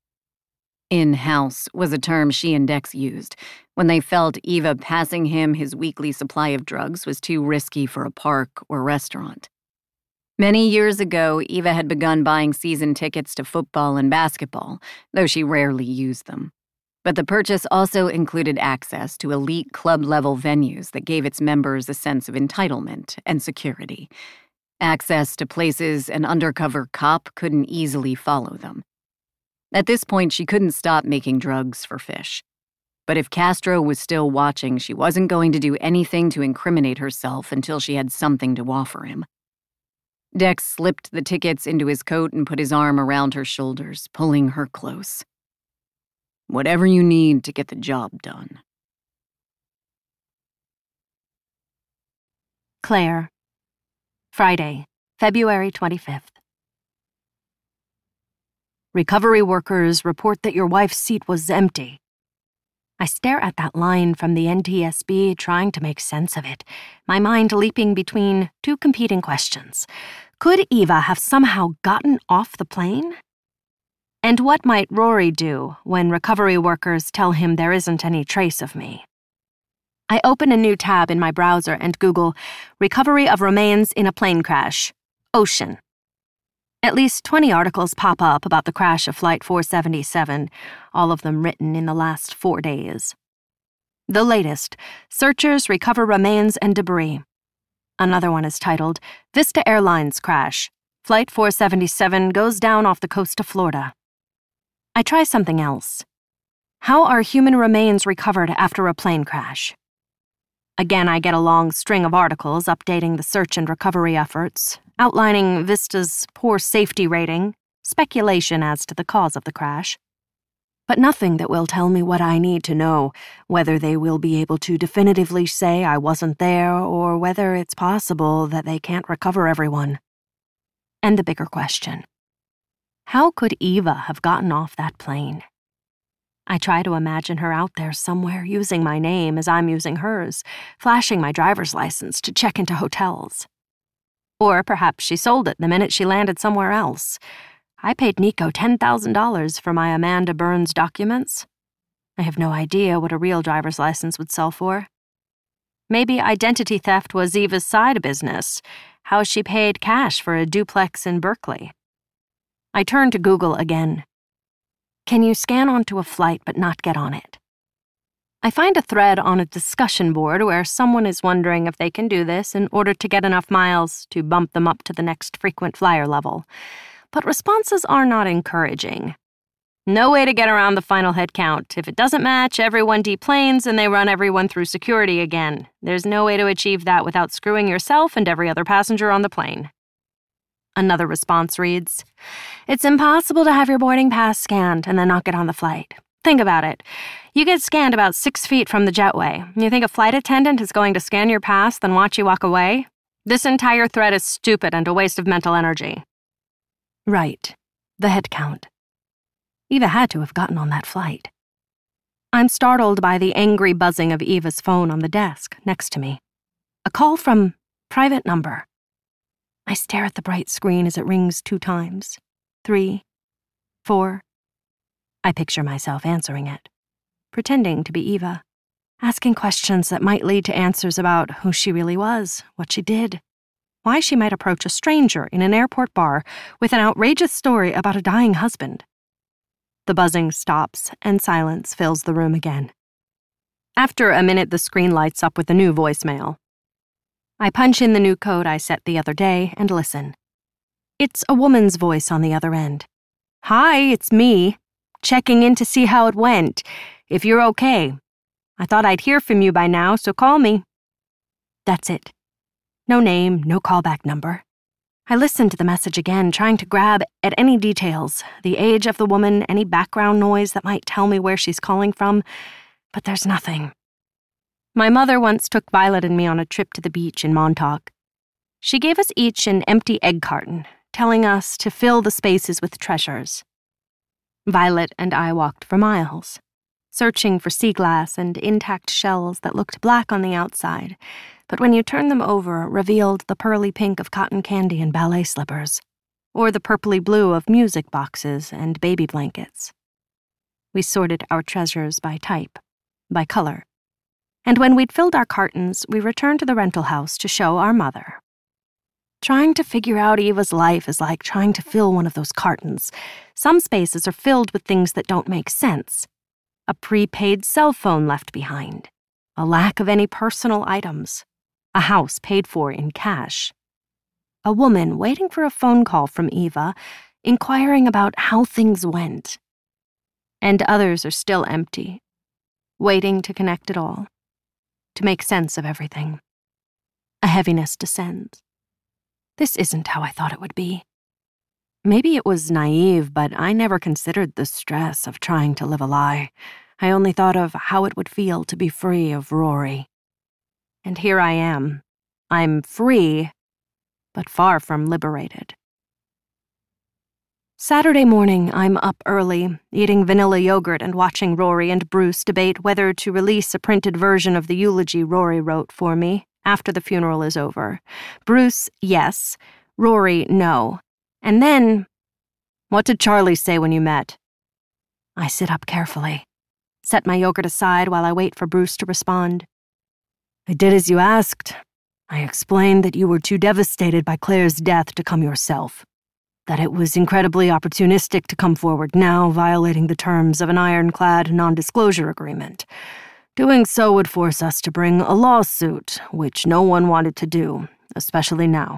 In-house was a term she and Dex used when they felt Eva passing him his weekly supply of drugs was too risky for a park or restaurant. Many years ago, Eva had begun buying season tickets to football and basketball, though she rarely used them. But the purchase also included access to elite club-level venues that gave its members a sense of entitlement and security. Access to places an undercover cop couldn't easily follow them. At this point, she couldn't stop making drugs for Fish. But if Castro was still watching, she wasn't going to do anything to incriminate herself until she had something to offer him. Dex slipped the tickets into his coat and put his arm around her shoulders, pulling her close. Whatever you need to get the job done. Claire. Friday, February twenty-fifth. Recovery workers report that your wife's seat was empty. I stare at that line from the N T S B, trying to make sense of it, my mind leaping between two competing questions. Could Eva have somehow gotten off the plane? And what might Rory do when recovery workers tell him there isn't any trace of me? I open a new tab in my browser and Google Recovery of Remains in a Plane Crash, Ocean. At least twenty articles pop up about the crash of Flight four seventy-seven, all of them written in the last four days. The latest, Searchers Recover Remains and Debris. Another one is titled, Vista Airlines Crash. Flight four seventy-seven goes down off the coast of Florida. I try something else. How are human remains recovered after a plane crash? Again, I get a long string of articles updating the search and recovery efforts, outlining Vista's poor safety rating, speculation as to the cause of the crash. But nothing that will tell me what I need to know, whether they will be able to definitively say I wasn't there or whether it's possible that they can't recover everyone. And the bigger question. How could Eva have gotten off that plane? I try to imagine her out there somewhere using my name as I'm using hers, flashing my driver's license to check into hotels. Or perhaps she sold it the minute she landed somewhere else. I paid Nico ten thousand dollars for my Amanda Burns documents. I have no idea what a real driver's license would sell for. Maybe identity theft was Eva's side business, how she paid cash for a duplex in Berkeley. I turn to Google again. Can you scan onto a flight but not get on it? I find a thread on a discussion board where someone is wondering if they can do this in order to get enough miles to bump them up to the next frequent flyer level. But responses are not encouraging. No way to get around the final head count. If it doesn't match, everyone deplanes and they run everyone through security again. There's no way to achieve that without screwing yourself and every other passenger on the plane. Another response reads, It's impossible to have your boarding pass scanned and then not get on the flight. Think about it. You get scanned about six feet from the jetway. You think a flight attendant is going to scan your pass, then watch you walk away? This entire thread is stupid and a waste of mental energy. Right. The head count. Eva had to have gotten on that flight. I'm startled by the angry buzzing of Eva's phone on the desk next to me. A call from private number. I stare at the bright screen as it rings two times. Three. Four. I picture myself answering it, pretending to be Eva, asking questions that might lead to answers about who she really was, what she did, why she might approach a stranger in an airport bar with an outrageous story about a dying husband. The buzzing stops, and silence fills the room again. After a minute, the screen lights up with a new voicemail. I punch in the new code I set the other day and listen. It's a woman's voice on the other end. "Hi, it's me. Checking in to see how it went. If you're okay. I thought I'd hear from you by now, so call me." That's it. No name, no callback number. I listened to the message again, trying to grab at any details, the age of the woman, any background noise that might tell me where she's calling from, but there's nothing. My mother once took Violet and me on a trip to the beach in Montauk. She gave us each an empty egg carton, telling us to fill the spaces with treasures. Violet and I walked for miles, searching for sea glass and intact shells that looked black on the outside, but when you turned them over, revealed the pearly pink of cotton candy and ballet slippers, or the purpley blue of music boxes and baby blankets. We sorted our treasures by type, by color, and when we'd filled our cartons, we returned to the rental house to show our mother. Trying to figure out Eva's life is like trying to fill one of those cartons. Some spaces are filled with things that don't make sense. A prepaid cell phone left behind, a lack of any personal items, a house paid for in cash, a woman waiting for a phone call from Eva, inquiring about how things went. And others are still empty, waiting to connect it all, to make sense of everything. A heaviness descends. This isn't how I thought it would be. Maybe it was naive, but I never considered the stress of trying to live a lie. I only thought of how it would feel to be free of Rory. And here I am. I'm free, but far from liberated. Saturday morning, I'm up early, eating vanilla yogurt and watching Rory and Bruce debate whether to release a printed version of the eulogy Rory wrote for me after the funeral is over. Bruce, yes. Rory, no. And then, "What did Charlie say when you met?" I sit up carefully, set my yogurt aside while I wait for Bruce to respond. "I did as you asked. I explained that you were too devastated by Claire's death to come yourself. That it was incredibly opportunistic to come forward now, violating the terms of an ironclad non-disclosure agreement. Doing so would force us to bring a lawsuit, which no one wanted to do, especially now.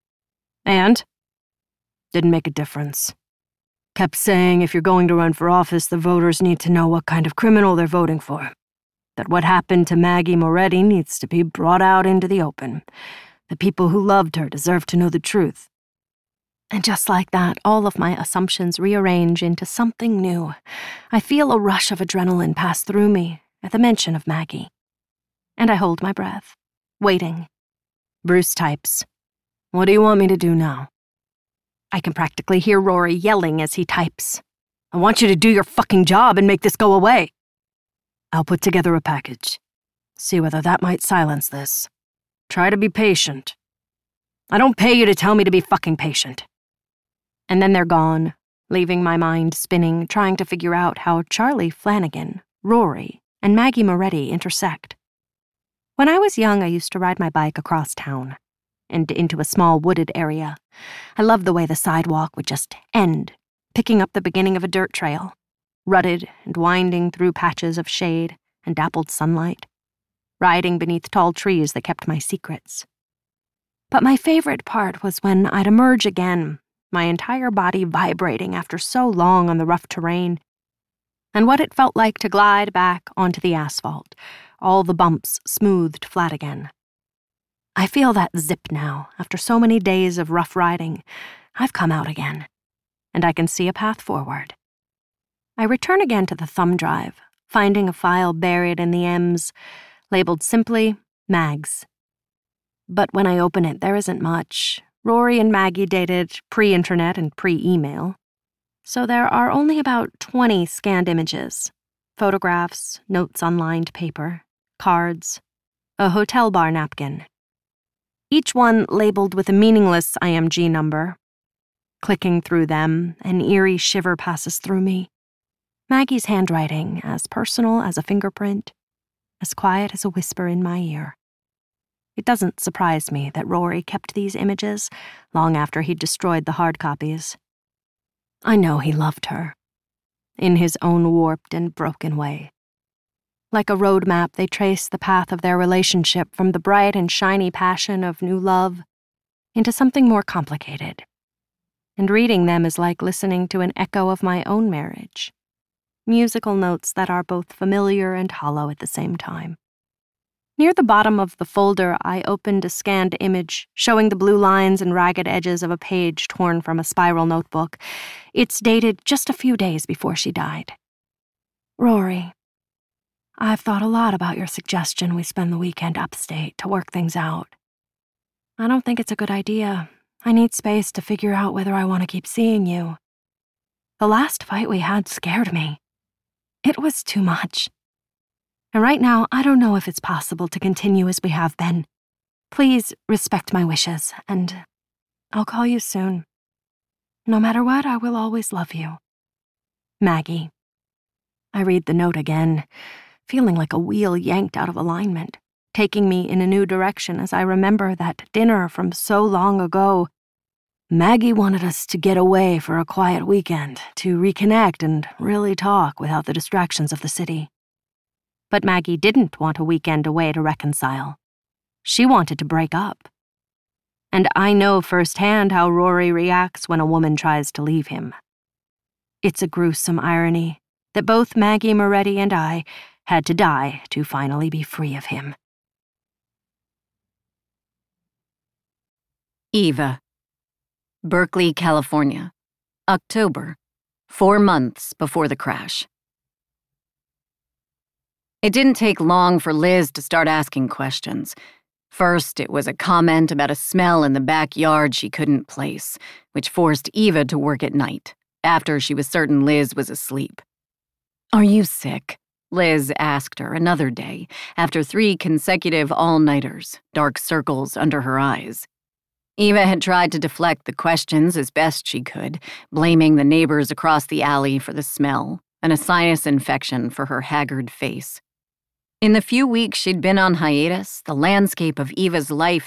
And? Didn't make a difference. Kept saying if you're going to run for office, the voters need to know what kind of criminal they're voting for. That what happened to Maggie Moretti needs to be brought out into the open. The people who loved her deserve to know the truth." And just like that, all of my assumptions rearrange into something new. I feel a rush of adrenaline pass through me at the mention of Maggie. And I hold my breath, waiting. Bruce types, "What do you want me to do now?" I can practically hear Rory yelling as he types, "I want you to do your fucking job and make this go away." "I'll put together a package. See whether that might silence this. Try to be patient." "I don't pay you to tell me to be fucking patient." And then they're gone, leaving my mind spinning, trying to figure out how Charlie Flanagan, Rory, and Maggie Moretti intersect. When I was young, I used to ride my bike across town and into a small wooded area. I loved the way the sidewalk would just end, picking up the beginning of a dirt trail, rutted and winding through patches of shade and dappled sunlight, riding beneath tall trees that kept my secrets. But my favorite part was when I'd emerge again, my entire body vibrating after so long on the rough terrain, and what it felt like to glide back onto the asphalt, all the bumps smoothed flat again. I feel that zip now, after so many days of rough riding. I've come out again, and I can see a path forward. I return again to the thumb drive, finding a file buried in the M's, labeled simply Mags. But when I open it, there isn't much. Rory and Maggie dated pre-internet and pre-email. So there are only about twenty scanned images, photographs, notes on lined paper, cards, a hotel bar napkin. Each one labeled with a meaningless I M G number. Clicking through them, an eerie shiver passes through me. Maggie's handwriting, as personal as a fingerprint, as quiet as a whisper in my ear. It doesn't surprise me that Rory kept these images long after he'd destroyed the hard copies. I know he loved her, in his own warped and broken way. Like a road map, they trace the path of their relationship from the bright and shiny passion of new love into something more complicated. And reading them is like listening to an echo of my own marriage. Musical notes that are both familiar and hollow at the same time. Near the bottom of the folder, I opened a scanned image showing the blue lines and ragged edges of a page torn from a spiral notebook. It's dated just a few days before she died. Rory, I've thought a lot about your suggestion we spend the weekend upstate to work things out. I don't think it's a good idea. I need space to figure out whether I want to keep seeing you. The last fight we had scared me. It was too much. And right now, I don't know if it's possible to continue as we have been. Please respect my wishes, and I'll call you soon. No matter what, I will always love you. Maggie. I read the note again, feeling like a wheel yanked out of alignment, taking me in a new direction as I remember that dinner from so long ago. Maggie wanted us to get away for a quiet weekend, to reconnect and really talk without the distractions of the city. But Maggie didn't want a weekend away to reconcile. She wanted to break up. And I know firsthand how Rory reacts when a woman tries to leave him. It's a gruesome irony that both Maggie Moretti and I had to die to finally be free of him. Eva. Berkeley, California. October. Four months before the crash. It didn't take long for Liz to start asking questions. First, it was a comment about a smell in the backyard she couldn't place, which forced Eva to work at night, after she was certain Liz was asleep. "Are you sick?" Liz asked her another day, after three consecutive all-nighters, dark circles under her eyes. Eva had tried to deflect the questions as best she could, blaming the neighbors across the alley for the smell and a sinus infection for her haggard face. In the few weeks she'd been on hiatus, the landscape of Eva's life